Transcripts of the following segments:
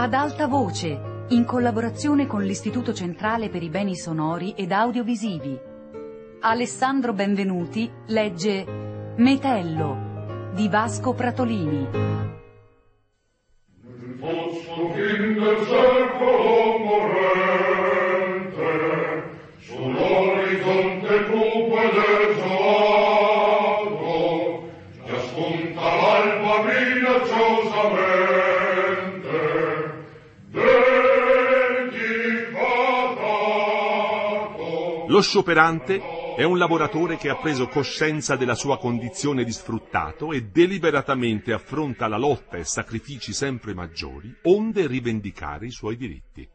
Ad alta voce, in collaborazione con l'Istituto Centrale per i Beni Sonori ed Audiovisivi. Alessandro Benvenuti legge Metello di Vasco Pratolini. Nel fosco fin del secolo morente, sull'orizzonte cupo ed esolato, già spunta l'alba minacciosamente. Lo scioperante è un lavoratore che ha preso coscienza della sua condizione di sfruttato e deliberatamente affronta la lotta e sacrifici sempre maggiori, onde rivendicare i suoi diritti.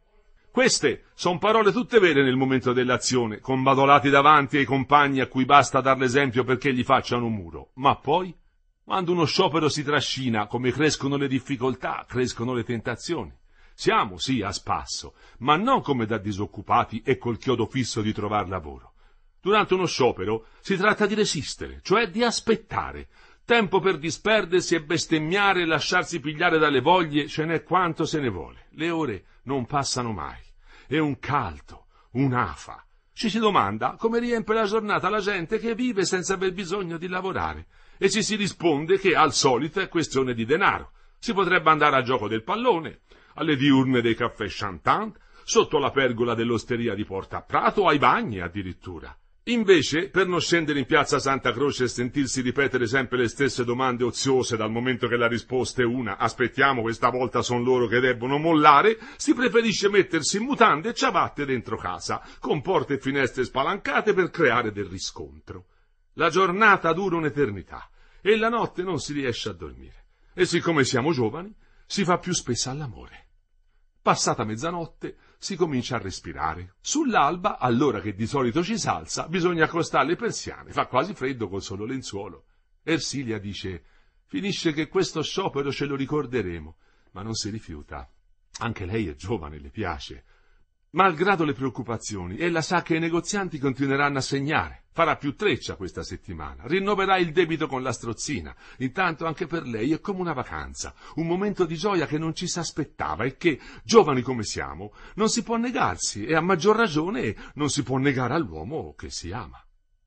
Queste son parole tutte vere nel momento dell'azione, combadolati davanti ai compagni a cui basta dar l'esempio perché gli facciano un muro. Ma poi, quando uno sciopero si trascina, come crescono le difficoltà, crescono le tentazioni. Siamo, sì, a spasso, ma non come da disoccupati e col chiodo fisso di trovar lavoro. Durante uno sciopero si tratta di resistere, cioè di aspettare. Tempo per disperdersi e bestemmiare e lasciarsi pigliare dalle voglie ce n'è quanto se ne vuole. Le ore non passano mai. È un caldo, un'afa. Ci si domanda come riempie la giornata la gente che vive senza aver bisogno di lavorare. E ci si risponde che al solito è questione di denaro. Si potrebbe andare al gioco del pallone, alle diurne dei caffè Chantant, sotto la pergola dell'osteria di Porta a Prato, ai bagni addirittura. Invece, per non scendere in piazza Santa Croce e sentirsi ripetere sempre le stesse domande oziose dal momento che la risposta è una, aspettiamo, questa volta son loro che debbono mollare, si preferisce mettersi in mutande e ciabatte dentro casa, con porte e finestre spalancate per creare del riscontro. La giornata dura un'eternità e la notte non si riesce a dormire. E siccome siamo giovani, si fa più spesso all'amore. Passata mezzanotte si comincia a respirare. Sull'alba, all'ora che di solito ci s'alza, bisogna accostare le persiane, fa quasi freddo col solo lenzuolo. Ersilia dice: finisce che questo sciopero ce lo ricorderemo, ma non si rifiuta. Anche lei è giovane, le piace. Malgrado le preoccupazioni, ella sa che i negozianti continueranno a segnare. Farà più treccia questa settimana, rinnoverà il debito con la strozzina. Intanto anche per lei è come una vacanza, un momento di gioia che non ci si aspettava e che, giovani come siamo, non si può negarsi e a maggior ragione non si può negare all'uomo che si ama.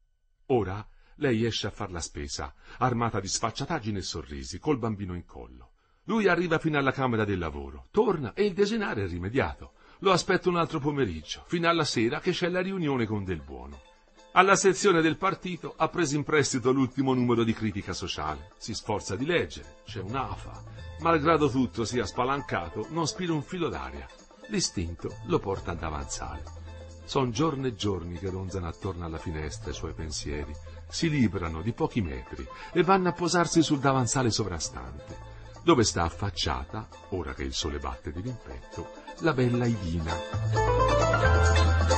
Ora lei esce a far la spesa, armata di sfacciataggini e sorrisi, col bambino in collo. Lui arriva fino alla camera del lavoro, torna e il desinare è rimediato. Lo aspetta un altro pomeriggio, fino alla sera che c'è la riunione con Del Buono. Alla sezione del partito ha preso in prestito l'ultimo numero di Critica Sociale. Si sforza di leggere, c'è un'afa. Malgrado tutto sia spalancato, non spira un filo d'aria. L'istinto lo porta ad avanzare. Son giorni e giorni che ronzano attorno alla finestra i suoi pensieri. Si librano di pochi metri e vanno a posarsi sul davanzale sovrastante, dove sta affacciata, ora che il sole batte di rimpetto, la bella Idina.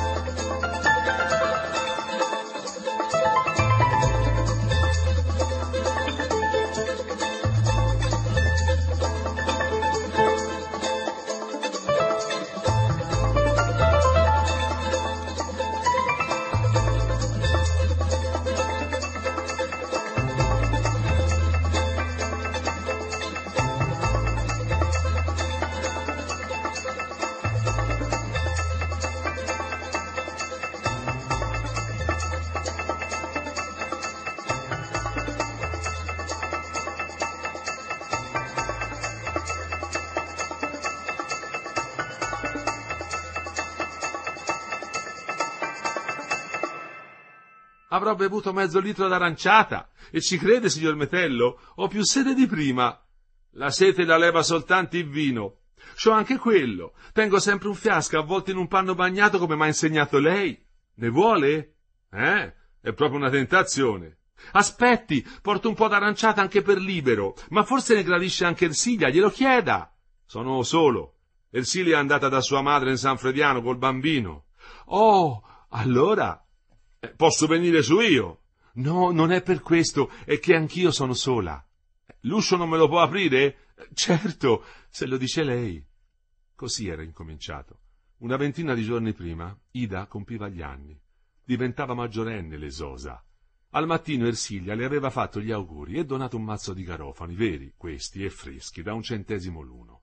Avrò bevuto mezzo litro d'aranciata. E ci crede, signor Metello? Ho più sete di prima. La sete la leva soltanto il vino. C'ho anche quello. Tengo sempre un fiasco avvolto in un panno bagnato come m'ha insegnato lei. Ne vuole? È proprio una tentazione. Aspetti, porto un po' d'aranciata anche per Libero, ma forse ne gradisce anche Ersilia, glielo chieda. Sono solo. Ersilia è andata da sua madre in San Frediano col bambino. Oh, allora posso venire su io? No, non è per questo, è che anch'io sono sola. L'uscio non me lo può aprire? Certo, se lo dice lei. Così era incominciato. Una ventina di giorni prima, Ida compiva gli anni. Diventava maggiorenne l'esosa. Al mattino Ersilia le aveva fatto gli auguri e donato un mazzo di garofani, veri, questi, e freschi, da 1 centesimo l'uno.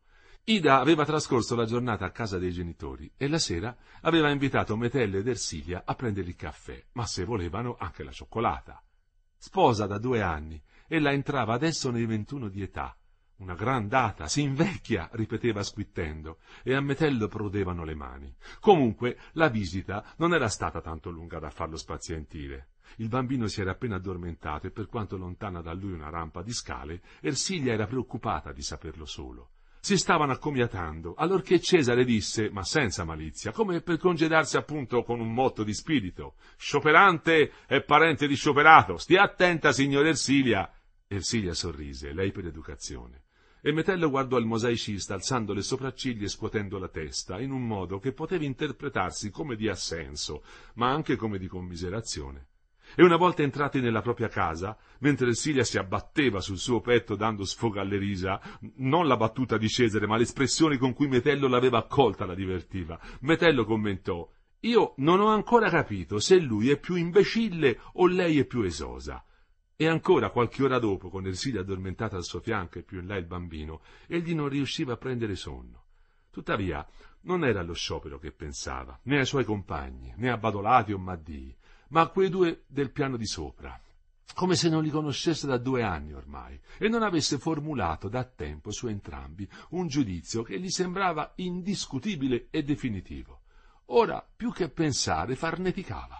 Ida aveva trascorso la giornata a casa dei genitori e la sera aveva invitato Metello ed Ersilia a prendere il caffè, ma se volevano anche la cioccolata. Sposa da 2 anni, ella entrava adesso nei 21 di età. Una gran data, si invecchia, ripeteva squittendo, e a Metello prodevano le mani. Comunque la visita non era stata tanto lunga da farlo spazientire. Il bambino si era appena addormentato e per quanto lontana da lui una rampa di scale, Ersilia era preoccupata di saperlo solo. Si stavano accomiatando, allorché Cesare disse, ma senza malizia, come per congedarsi appunto con un motto di spirito: «Scioperante è parente di scioperato, stia attenta, signor Ersilia». Ersilia sorrise, lei per educazione, e Metello guardò il mosaicista alzando le sopracciglia e scuotendo la testa, in un modo che poteva interpretarsi come di assenso, ma anche come di commiserazione. E una volta entrati nella propria casa, mentre Ersilia si abbatteva sul suo petto dando sfogo alle risa, non la battuta di Cesare, ma l'espressione con cui Metello l'aveva accolta la divertiva, Metello commentò: «Io non ho ancora capito se lui è più imbecille o lei è più esosa». E ancora qualche ora dopo, con Ersilia addormentata al suo fianco e più in là il bambino, egli non riusciva a prendere sonno. Tuttavia non era allo sciopero che pensava, né ai suoi compagni, né a Badolati o Maddii, ma a quei 2 del piano di sopra, come se non li conoscesse da 2 anni ormai, e non avesse formulato da tempo su entrambi un giudizio che gli sembrava indiscutibile e definitivo. Ora, più che pensare, farneticava.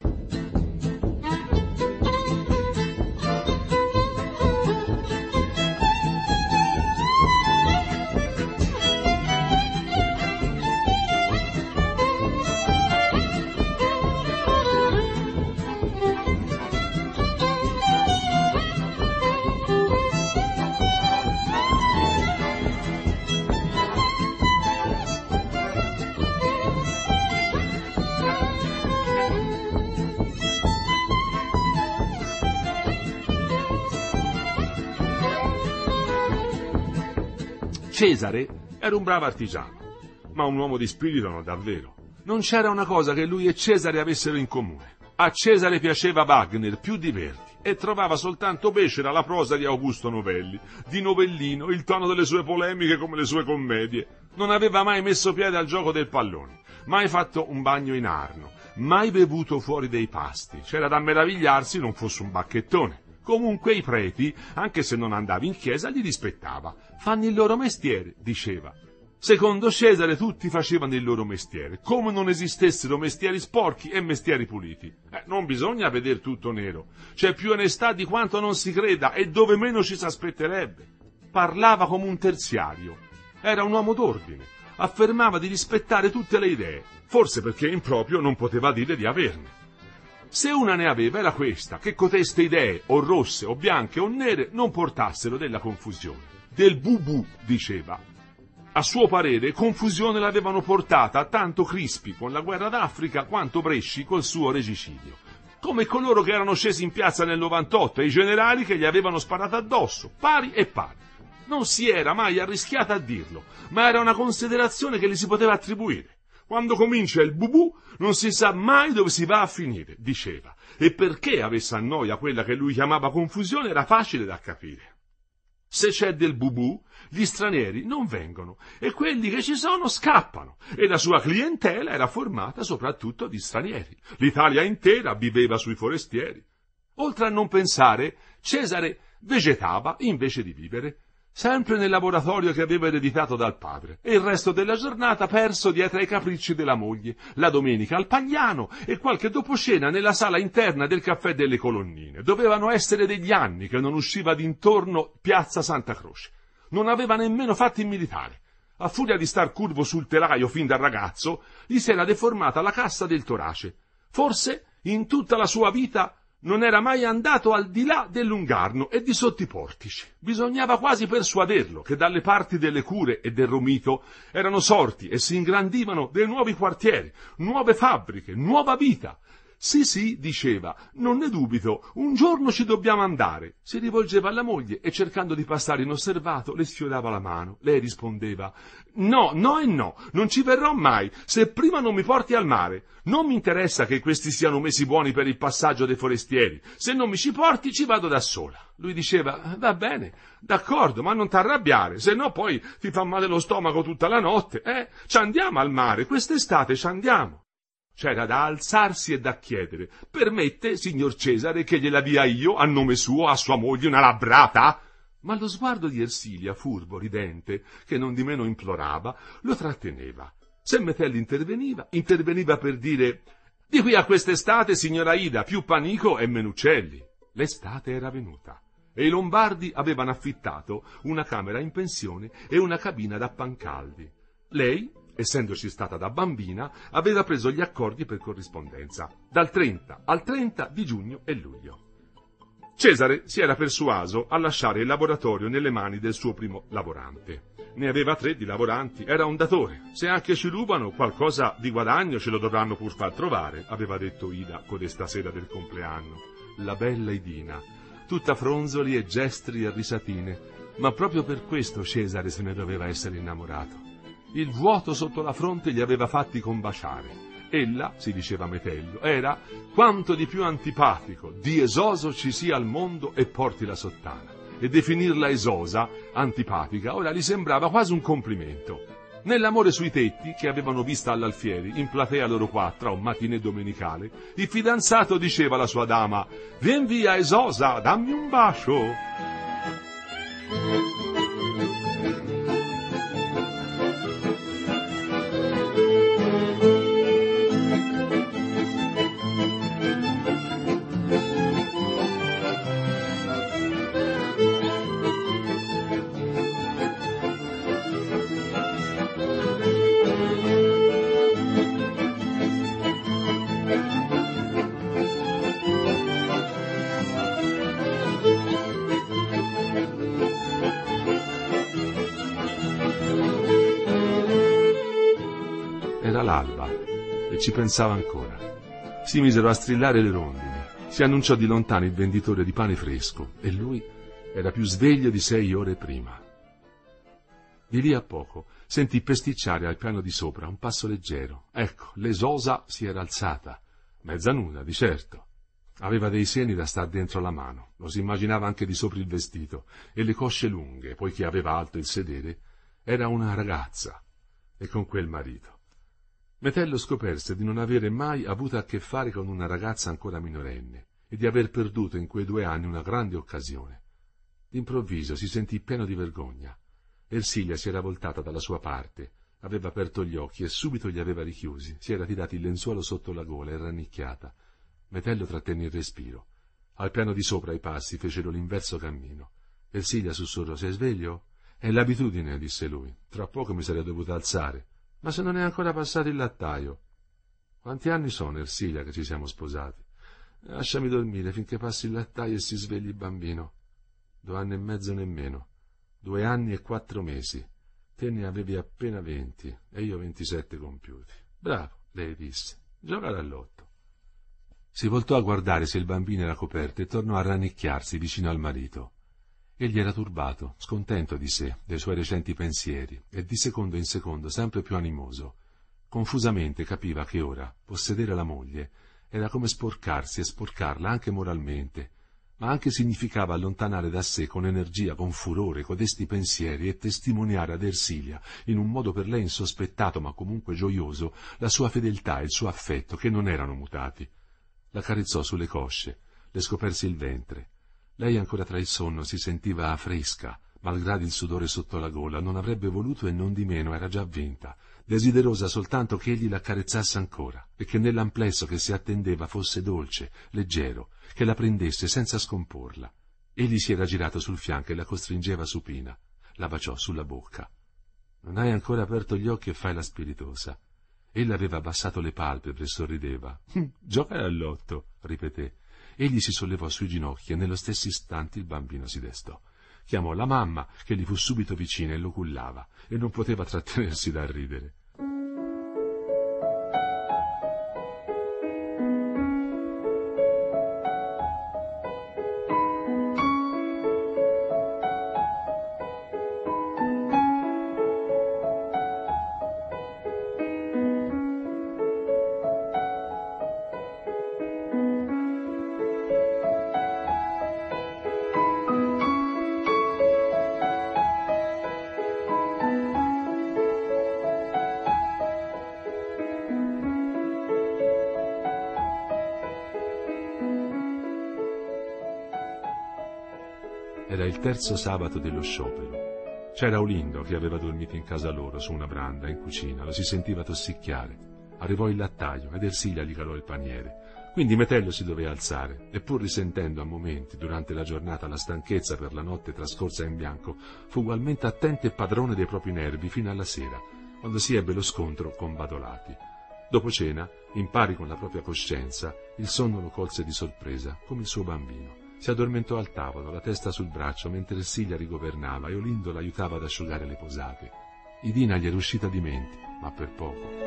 Cesare era un bravo artigiano, ma un uomo di spirito non davvero. Non c'era una cosa che lui e Cesare avessero in comune. A Cesare piaceva Wagner più di Verdi e trovava soltanto becera la prosa di Augusto Novelli, di Novellino, il tono delle sue polemiche come le sue commedie. Non aveva mai messo piede al gioco del pallone, mai fatto un bagno in Arno, mai bevuto fuori dei pasti. C'era da meravigliarsi non fosse un bacchettone. Comunque i preti, anche se non andavi in chiesa, li rispettava. Fanno il loro mestiere, diceva. Secondo Cesare tutti facevano il loro mestiere, come non esistessero mestieri sporchi e mestieri puliti. Non bisogna veder tutto nero. C'è più onestà di quanto non si creda e dove meno ci s'aspetterebbe. Parlava come un terziario. Era un uomo d'ordine. Affermava di rispettare tutte le idee, forse perché in proprio non poteva dire di averne. Se una ne aveva era questa, che coteste idee, o rosse, o bianche, o nere, non portassero della confusione. Del bubù, diceva. A suo parere, confusione l'avevano portata tanto Crispi con la guerra d'Africa quanto Bresci col suo regicidio. Come coloro che erano scesi in piazza nel 98 e i generali che gli avevano sparato addosso, pari e pari. Non si era mai arrischiata a dirlo, ma era una considerazione che gli si poteva attribuire. Quando comincia il bubù non si sa mai dove si va a finire, diceva, e perché avesse a noia quella che lui chiamava confusione era facile da capire. Se c'è del bubù, gli stranieri non vengono e quelli che ci sono scappano, e la sua clientela era formata soprattutto di stranieri. L'Italia intera viveva sui forestieri. Oltre a non pensare, Cesare vegetava invece di vivere, sempre nel laboratorio che aveva ereditato dal padre, e il resto della giornata perso dietro ai capricci della moglie, la domenica al Pagliano e qualche doposcena nella sala interna del caffè delle Colonnine. Dovevano essere degli anni che non usciva d'intorno piazza Santa Croce. Non aveva nemmeno fatto il militare. A furia di star curvo sul telaio fin da ragazzo, gli si era deformata la cassa del torace. Forse in tutta la sua vita non era mai andato al di là del Lungarno e di sotto i portici. Bisognava quasi persuaderlo che dalle parti delle Cure e del Romito erano sorti e si ingrandivano dei nuovi quartieri, nuove fabbriche, nuova vita. Sì, diceva, non ne dubito, un giorno ci dobbiamo andare. Si rivolgeva alla moglie e cercando di passare inosservato le sfiorava la mano. Lei rispondeva, no, non ci verrò mai, se prima non mi porti al mare. Non mi interessa che questi siano mesi buoni per il passaggio dei forestieri, se non mi ci porti ci vado da sola. Lui diceva: va bene, d'accordo, ma non t'arrabbiare, se no poi ti fa male lo stomaco tutta la notte. Ci andiamo al mare, quest'estate ci andiamo. C'era da alzarsi e da chiedere: permette, signor Cesare, che gliela dia io, a nome suo, a sua moglie, una labbrata? Ma lo sguardo di Ersilia, furbo, ridente, che non di meno implorava, lo tratteneva. Se Metello interveniva per dire: di qui a quest'estate, signora Ida, più panico e meno uccelli. L'estate era venuta e i Lombardi avevano affittato una camera in pensione e una cabina da Pancaldi. Lei, essendoci stata da bambina, aveva preso gli accordi per corrispondenza, dal 30 al 30 di giugno e luglio. Cesare si era persuaso a lasciare il laboratorio nelle mani del suo primo lavorante. Ne aveva 3 di lavoranti, era un datore. Se anche ci rubano, qualcosa di guadagno ce lo dovranno pur far trovare, aveva detto Ida codesta sera del compleanno. La bella Idina, tutta fronzoli e gestri e risatine, ma proprio per questo Cesare se ne doveva essere innamorato. Il vuoto sotto la fronte li aveva fatti combaciare. Ella, si diceva Metello, era quanto di più antipatico di esoso ci sia al mondo e porti la sottana. E definirla esosa, antipatica, ora gli sembrava quasi un complimento. Nell'amore sui tetti, che avevano vista all'Alfieri, in platea loro 4 a un matinè domenicale, il fidanzato diceva alla sua dama: «Vien via, esosa, dammi un bacio!» Era l'alba e ci pensava ancora. Si misero a strillare le rondini. Si annunciò di lontano il venditore di pane fresco e lui era più sveglio di 6 ore prima. Di lì a poco sentì pesticciare al piano di sopra un passo leggero. Ecco, l'esosa si era alzata, mezza nuda di certo. Aveva dei seni da star dentro la mano, lo si immaginava anche di sopra il vestito, e le cosce lunghe, poiché aveva alto il sedere. Era una ragazza, e con quel marito. Metello scoperse di non avere mai avuto a che fare con una ragazza ancora minorenne e di aver perduto in quei 2 anni una grande occasione. D'improvviso si sentì pieno di vergogna. Ersilia si era voltata dalla sua parte, aveva aperto gli occhi e subito li aveva richiusi, si era tirati il lenzuolo sotto la gola e rannicchiata. Metello trattenne il respiro. Al piano di sopra i passi fecero l'inverso cammino. Ersilia sussurrò: «Sei sveglio?» «È l'abitudine», disse lui. «Tra poco mi sarei dovuta alzare». «Ma se non è ancora passato il lattaio?» «Quanti anni sono, Ersilia, che ci siamo sposati?» «Lasciami dormire finché passi il lattaio e si svegli il bambino». 2 anni e mezzo nemmeno. 2 anni e 4 mesi. Te ne avevi appena 20 e io 27 compiuti. Bravo, lei disse. Giocare all'otto. Si voltò a guardare se il bambino era coperto e tornò a rannicchiarsi vicino al marito. Egli era turbato, scontento di sé, dei suoi recenti pensieri, e di secondo in secondo sempre più animoso. Confusamente capiva che ora possedere la moglie era come sporcarsi e sporcarla anche moralmente, ma anche significava allontanare da sé con energia, con furore, codesti pensieri e testimoniare ad Ersilia, in un modo per lei insospettato ma comunque gioioso, la sua fedeltà e il suo affetto, che non erano mutati. La carezzò sulle cosce, le scoperse il ventre. Lei ancora tra il sonno si sentiva fresca, malgrado il sudore sotto la gola, non avrebbe voluto e non di meno era già vinta, desiderosa soltanto che egli l'accarezzasse ancora e che nell'amplesso che si attendeva fosse dolce, leggero, che la prendesse senza scomporla. Egli si era girato sul fianco e la costringeva supina, la baciò sulla bocca. «Non hai ancora aperto gli occhi e fai la spiritosa». Ella aveva abbassato le palpebre e sorrideva. «Giocare all'otto», ripeté. Egli si sollevò sui ginocchi e nello stesso istante il bambino si destò. Chiamò la mamma, che gli fu subito vicina e lo cullava, e non poteva trattenersi dal ridere. Era il terzo sabato dello sciopero. C'era Olindo che aveva dormito in casa loro, su una branda, in cucina. Lo si sentiva tossicchiare. Arrivò il lattaio ed Ersilia gli calò il paniere. Quindi Metello si doveva alzare, e pur risentendo a momenti, durante la giornata, la stanchezza per la notte trascorsa in bianco, fu ugualmente attento e padrone dei propri nervi fino alla sera, quando si ebbe lo scontro con Badolati. Dopo cena, in pari con la propria coscienza, il sonno lo colse di sorpresa, come il suo bambino. Si addormentò al tavolo, la testa sul braccio, mentre Ersilia rigovernava e Olindo l'aiutava ad asciugare le posate. Idina gli era uscita di mente, ma per poco.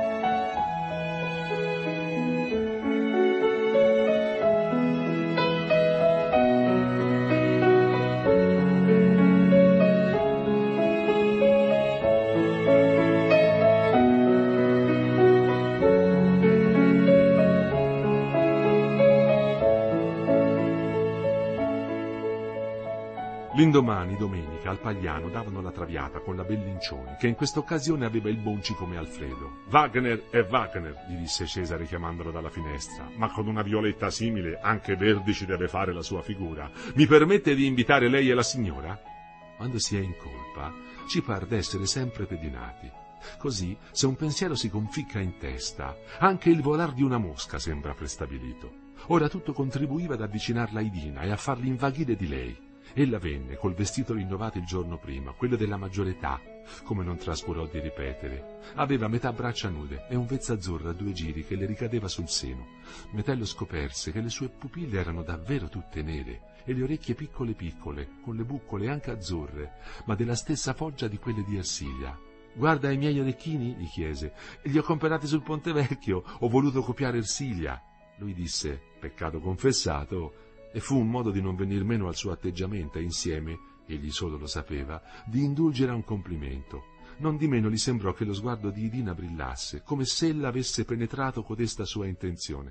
L'indomani, domenica, al Pagliano davano la traviata con la Bellincioni, che in questa occasione aveva il Bonci come Alfredo. «Wagner è Wagner», gli disse Cesare chiamandolo dalla finestra, «ma con una Violetta simile anche Verdi ci deve fare la sua figura. Mi permette di invitare lei e la signora?» Quando si è in colpa, ci par d'essere sempre pedinati. Così, se un pensiero si conficca in testa, anche il volar di una mosca sembra prestabilito. Ora tutto contribuiva ad avvicinarla a Idina e a farli invaghire di lei. Ella venne col vestito rinnovato il giorno prima, quello della maggiore età, come non trascurò di ripetere. Aveva metà braccia nude e un vezzo azzurro a 2 giri che le ricadeva sul seno. Metello scoperse che le sue pupille erano davvero tutte nere e le orecchie piccole piccole, con le buccole anche azzurre, ma della stessa foggia di quelle di Ersilia. «Guarda i miei orecchini?» gli chiese. «Li ho comprati sul Ponte Vecchio, ho voluto copiare Ersilia». Lui disse, peccato confessato, e fu un modo di non venir meno al suo atteggiamento e insieme, egli solo lo sapeva, di indulgere a un complimento. Non di meno gli sembrò che lo sguardo di Idina brillasse, come se ella avesse penetrato codesta sua intenzione.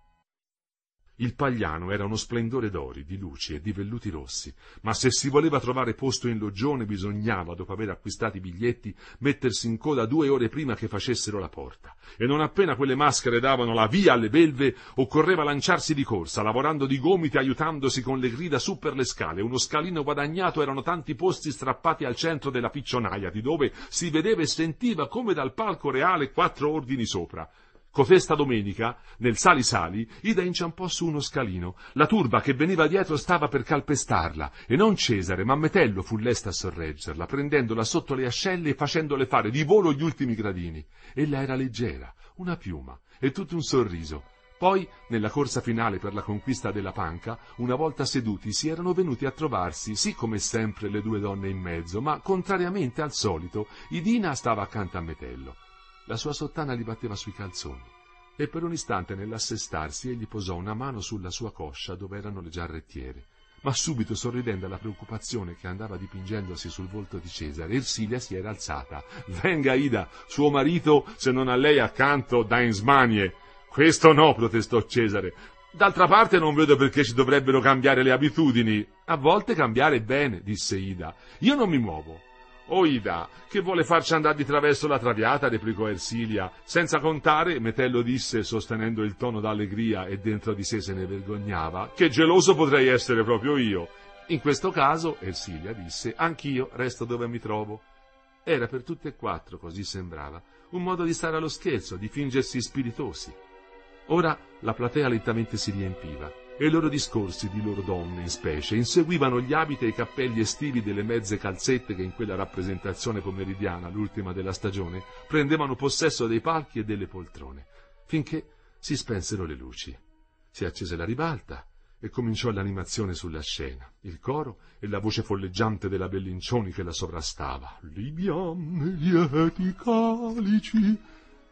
Il Pagliano era uno splendore d'ori, di luci e di velluti rossi, ma se si voleva trovare posto in loggione bisognava, dopo aver acquistato i biglietti, mettersi in coda 2 ore prima che facessero la porta, e non appena quelle maschere davano la via alle belve, occorreva lanciarsi di corsa, lavorando di gomiti, aiutandosi con le grida su per le scale. Uno scalino guadagnato erano tanti posti strappati al centro della piccionaia, di dove si vedeva e sentiva come dal palco reale 4 ordini sopra. Cotesta domenica, nel sali-sali, Ida inciampò su uno scalino. La turba che veniva dietro stava per calpestarla, e non Cesare, ma Metello fu lesta a sorreggerla, prendendola sotto le ascelle e facendole fare di volo gli ultimi gradini. Ella era leggera, una piuma, e tutto un sorriso. Poi, nella corsa finale per la conquista della panca, una volta seduti si erano venuti a trovarsi, sì come sempre le 2 donne in mezzo, ma, contrariamente al solito, Idina stava accanto a Metello. La sua sottana gli batteva sui calzoni, e per un istante nell'assestarsi egli posò una mano sulla sua coscia dove erano le giarrettiere, ma subito, sorridendo alla preoccupazione che andava dipingendosi sul volto di Cesare, Ersilia si era alzata. «Venga, Ida, suo marito, se non ha lei accanto, dà in smanie». «Questo no», protestò Cesare. «D'altra parte non vedo perché ci dovrebbero cambiare le abitudini». «A volte cambiare bene», disse Ida. «Io non mi muovo». «Oh Ida, che vuole farci andare di traverso la traviata?» replicò Ersilia. «Senza contare», Metello disse, sostenendo il tono d'allegria e dentro di sé se ne vergognava, «che geloso potrei essere proprio io». «In questo caso», Ersilia disse, «anch'io resto dove mi trovo». Era per tutte e 4, così sembrava, un modo di stare allo scherzo, di fingersi spiritosi. Ora la platea lentamente si riempiva, e i loro discorsi, di loro donne in specie, inseguivano gli abiti e i cappelli estivi delle mezze calzette che in quella rappresentazione pomeridiana, l'ultima della stagione, prendevano possesso dei palchi e delle poltrone, finché si spensero le luci. Si accese la ribalta e cominciò l'animazione sulla scena, il coro e la voce folleggiante della Bellincioni che la sovrastava. «Libiam lieti calici».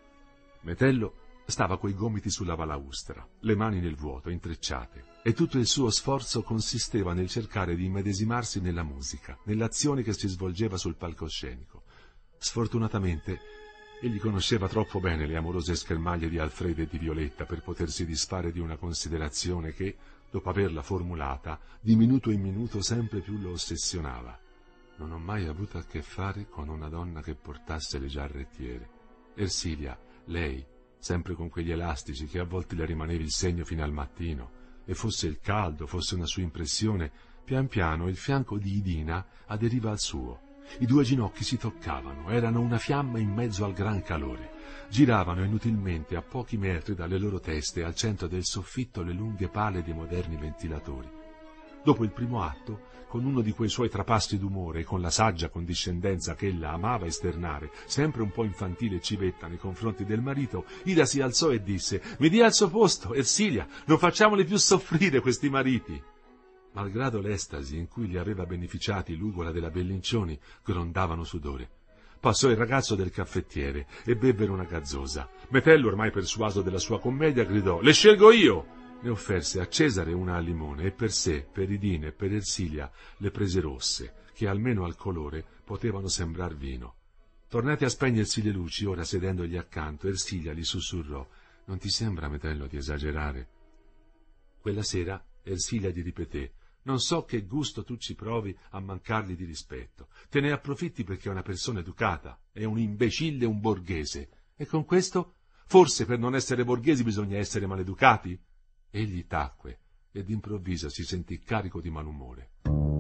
Metello stava coi gomiti sulla balaustra, le mani nel vuoto, intrecciate, e tutto il suo sforzo consisteva nel cercare di immedesimarsi nella musica, nell'azione che si svolgeva sul palcoscenico. Sfortunatamente, egli conosceva troppo bene le amorose schermaglie di Alfredo e di Violetta per potersi disfare di una considerazione che, dopo averla formulata, di minuto in minuto sempre più lo ossessionava. «Non ho mai avuto a che fare con una donna che portasse le giarrettiere. Ersilia, lei, sempre con quegli elastici che a volte le rimaneva il segno fino al mattino, e fosse il caldo, fosse una sua impressione, Pian piano il fianco di Idina aderiva al suo. I due ginocchi si toccavano, erano una fiamma in mezzo al gran calore. Giravano inutilmente a pochi metri dalle loro teste, al centro del soffitto, le lunghe pale dei moderni ventilatori. Dopo il primo atto, con uno di quei suoi trapasti d'umore e con la saggia condiscendenza che ella amava esternare, sempre un po' infantile e civetta nei confronti del marito, Ida si alzò e disse: «Mi dia al suo posto, Ersilia, non facciamoli più soffrire questi mariti!» Malgrado l'estasi in cui li aveva beneficiati l'ugola della Bellincioni, grondavano sudore. Passò il ragazzo del caffettiere e bevvero una gazzosa. Metello, ormai persuaso della sua commedia, gridò: «Le scelgo io!» Ne offerse a Cesare una al limone e per sé, per Idina e per Ersilia le prese rosse, che almeno al colore potevano sembrar vino. Tornate a spegnersi le luci, ora sedendogli accanto, Ersilia gli sussurrò: «Non ti sembra, Metello, di esagerare?» Quella sera Ersilia gli ripeté: «Non so che gusto tu ci provi a mancargli di rispetto. Te ne approfitti perché è una persona educata, è un imbecille, un borghese. E con questo? Forse per non essere borghesi bisogna essere maleducati?» Egli tacque e d'improvviso si sentì carico di malumore.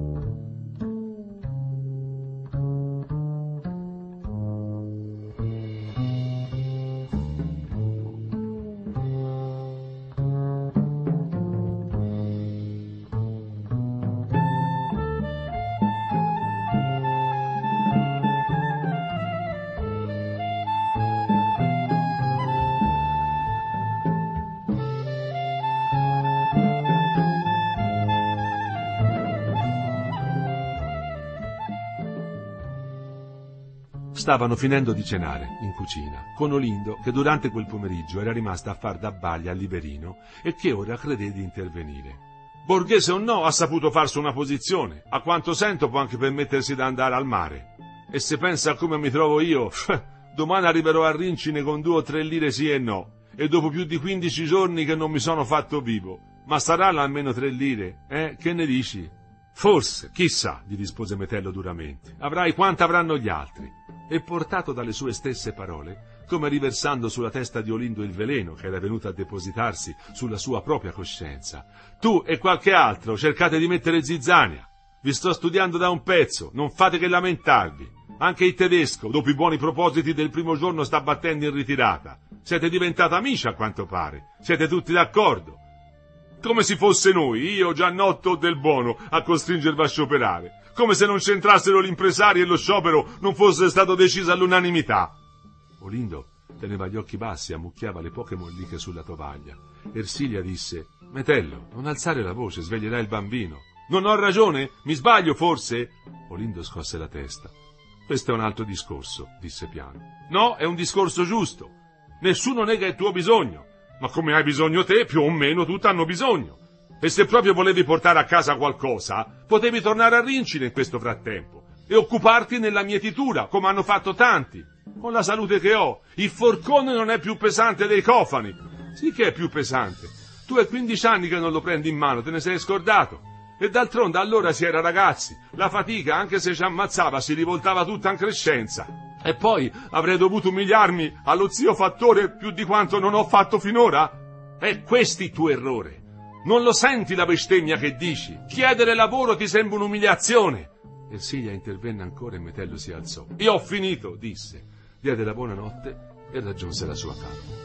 Stavano finendo di cenare in cucina, con Olindo che durante quel pomeriggio era rimasta a far da baglia al Liberino e che ora credé di intervenire. «Borghese o no, ha saputo farsi una posizione. A quanto sento può anche permettersi di andare al mare. E se pensa a come mi trovo io, domani arriverò a Rincine con 2 o 3 lire sì e no, e dopo più di 15 giorni che non mi sono fatto vivo. Ma saranno almeno 3 lire, Che ne dici?» «Forse, chissà», gli rispose Metello duramente. «Avrai quanto avranno gli altri». E portato dalle sue stesse parole, come riversando sulla testa di Olindo il veleno che era venuto a depositarsi sulla sua propria coscienza: «Tu e qualche altro cercate di mettere zizzania. Vi sto studiando da un pezzo, non fate che lamentarvi. Anche il tedesco, dopo i buoni propositi del primo giorno, sta battendo in ritirata. Siete diventati amici a quanto pare, siete tutti d'accordo. Come se fosse noi, io, Giannotto o Del Bono, a costringervi a scioperare. Come se non c'entrassero gli impresari e lo sciopero non fosse stato deciso all'unanimità». Olindo teneva gli occhi bassi e ammucchiava le poche molliche sulla tovaglia. Ersilia disse: «Metello, non alzare la voce, sveglierai il bambino». «Non ho ragione? Mi sbaglio forse?» Olindo scosse la testa. «Questo è un altro discorso», disse piano. «No, è un discorso giusto. Nessuno nega il tuo bisogno, ma come hai bisogno te, più o meno tutti hanno bisogno. E se proprio volevi portare a casa qualcosa, potevi tornare a Rincine in questo frattempo e occuparti nella mietitura, come hanno fatto tanti. Con la salute che ho, il forcone non è più pesante dei cofani». «Sì che è più pesante. Tu hai 15 anni che non lo prendi in mano, te ne sei scordato. E d'altronde allora si era ragazzi, la fatica, anche se ci ammazzava, si rivoltava tutta in crescenza. E poi avrei dovuto umiliarmi allo zio fattore più di quanto non ho fatto finora? È questo il tuo errore. Non lo senti la bestemmia che dici? Chiedere lavoro ti sembra un'umiliazione». Ersilia intervenne ancora e Metello si alzò. «Io ho finito», disse, diede la buonanotte e raggiunse la sua camera.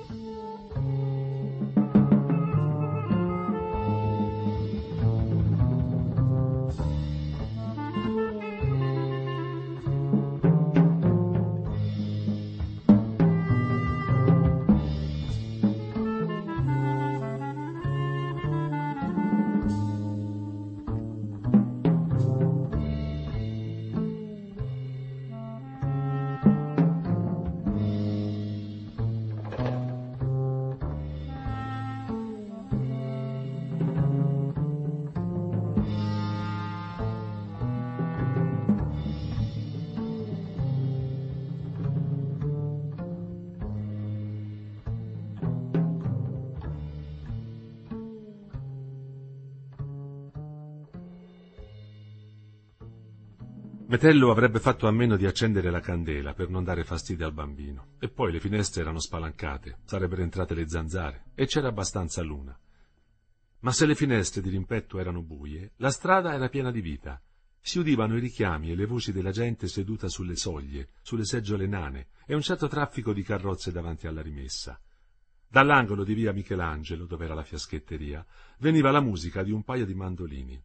Metello avrebbe fatto a meno di accendere la candela per non dare fastidio al bambino, e poi le finestre erano spalancate, sarebbero entrate le zanzare, e c'era abbastanza luna. Ma se le finestre di rimpetto erano buie, la strada era piena di vita. Si udivano i richiami e le voci della gente seduta sulle soglie, sulle seggiole nane, e un certo traffico di carrozze davanti alla rimessa. Dall'angolo di via Michelangelo, dove era la fiaschetteria, veniva la musica di un paio di mandolini.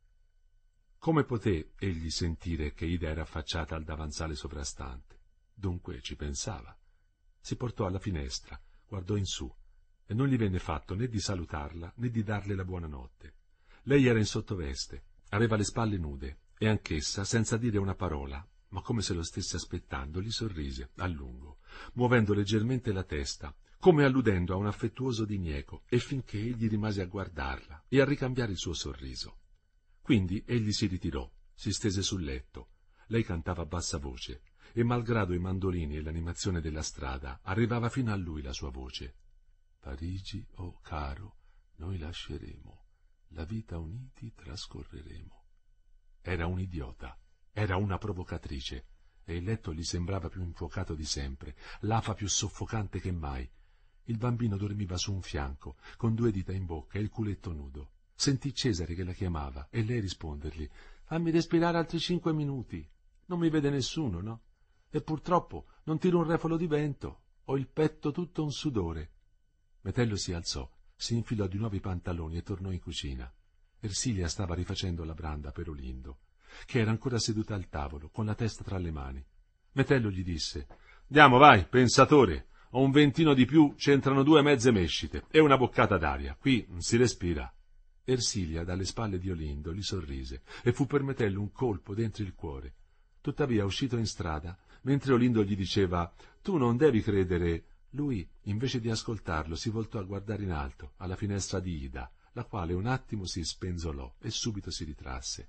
Come poté egli sentire che Ida era affacciata al davanzale sovrastante? Dunque ci pensava. Si portò alla finestra, guardò in su, e non gli venne fatto né di salutarla né di darle la buonanotte. Lei era in sottoveste, aveva le spalle nude, e anch'essa, senza dire una parola, ma come se lo stesse aspettando, gli sorrise, a lungo, muovendo leggermente la testa, come alludendo a un affettuoso diniego, e finché egli rimase a guardarla e a ricambiare il suo sorriso. Quindi egli si ritirò, si stese sul letto. Lei cantava a bassa voce, e malgrado i mandolini e l'animazione della strada, arrivava fino a lui la sua voce. Parigi, oh caro, noi lasceremo, la vita uniti trascorreremo. Era un idiota, era una provocatrice, e il letto gli sembrava più infuocato di sempre, l'afa più soffocante che mai. Il bambino dormiva su un fianco, con 2 dita in bocca e il culetto nudo. Sentì Cesare che la chiamava, e lei rispondergli: «Fammi respirare altri 5 minuti. Non mi vede nessuno, no? E purtroppo non tiro un refolo di vento, ho il petto tutto un sudore». Metello si alzò, si infilò di nuovo i pantaloni e tornò in cucina. Ersilia stava rifacendo la branda per Olindo, che era ancora seduta al tavolo, con la testa tra le mani. Metello gli disse: «Andiamo, vai, pensatore, ho un ventino di più, c'entrano 2 mezze mescite e una boccata d'aria, qui si respira». Ersilia, dalle spalle di Olindo, gli sorrise, e fu per Metello un colpo dentro il cuore. Tuttavia, uscito in strada, mentre Olindo gli diceva «Tu non devi credere», lui, invece di ascoltarlo, si voltò a guardare in alto, alla finestra di Ida, la quale un attimo si spenzolò e subito si ritrasse.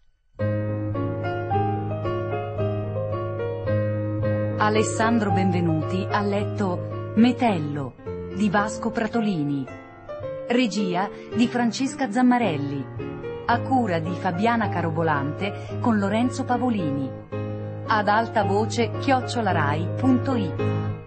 Alessandro Benvenuti ha letto Metello di Vasco Pratolini, regia di Francesca Zammarelli, a cura di Fabiana Carobolante con Lorenzo Pavolini, ad alta voce @rai.it.